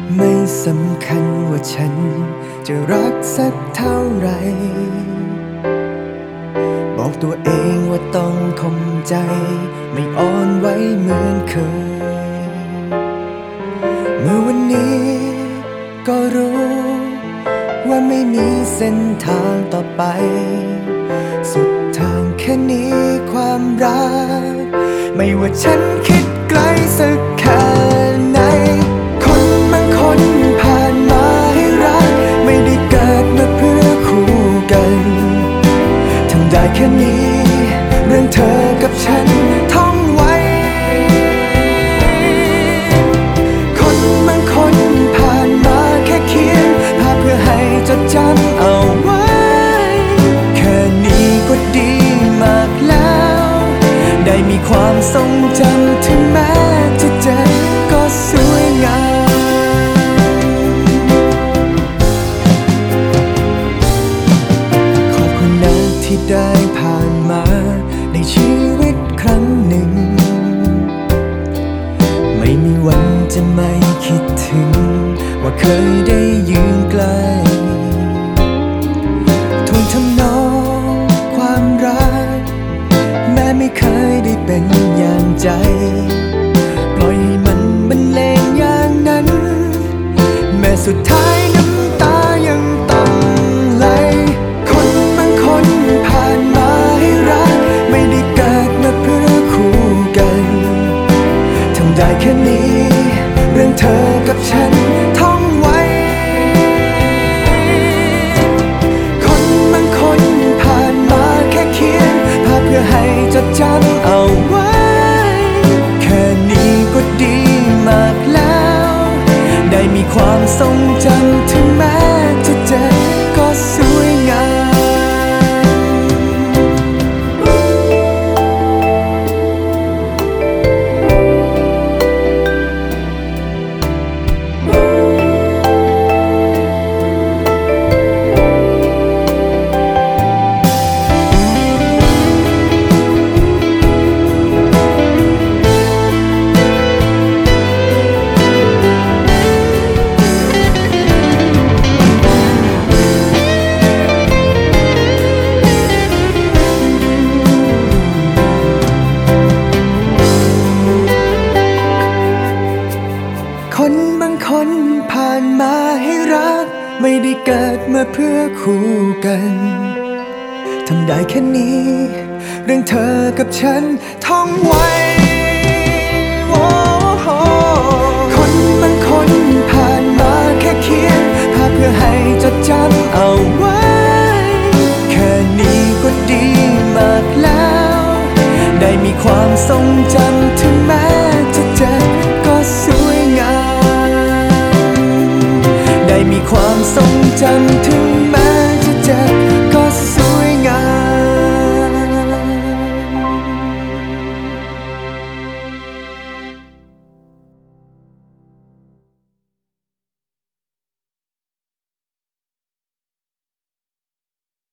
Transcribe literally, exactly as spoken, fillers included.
ไม่สำคัญว่าฉันจะรักสักเท่าไหร่บอกตัวเองว่าต้องข่มใจไม่อ่อนไหวเหมือนเคยเมื่อวันนี้ก็รู้ว่าไม่มีเส้นทางต่อไปสุดทางแค่นี้ความรักไม่ว่าฉันคิดไกลสักแค่ไหนคนบางคนผ่านมาให้รักไม่ได้เกิดมาเพื่อคู่กันทำได้แค่นี้เรื่องเธอกับฉันท่องไว้คนบางคนผ่านมาแค่เขียนภาพเพื่อให้จดจำเอาไว้แค่นี้ก็ดีมากแล้วได้มีความทรงจำถึงแม้จะเจ็บก็สวยงามขอบคุณนะที่ได้ผ่านมาในชีวิตครั้งหนึ่งไม่มีวันจะไม่คิดถึงว่าเคยได้ยืนใกล้ทวงทำนองความรักแม้ไม่เคยได้เป็นอย่างใจปล่อยให้มันบรรเลงอย่างนั้นแม้สุดท้ายน้ำตายังต้องไหลคนบางคนผ่านมาให้รักไม่ได้เกิดมาเพื่อคู่กันทำได้แค่นี้เรื่องเธอกับฉันท่องไว้คนบางคนผ่านมาแค่เขียนภาพเพื่อให้จดจำเอาไว้แค่นี้ก็ดีมากแล้วได้มีความทรงจำถึงแม้จะเจ็บก็สวยงามคนบางคนผ่านมาให้รักไม่ได้เกิดมาเพื่อคู่กันทำได้แค่นี้เรื่องเธอกับฉันท่องไว้คนบางคนผ่านมาแค่เขียนภาพเพื่อให้จดจำเอาไว้แค่นี้ก็ดีมากแล้วได้มีความทรงจำถึงแม้จะเจ็บก็สวยงามได้มีความทรงจำถึง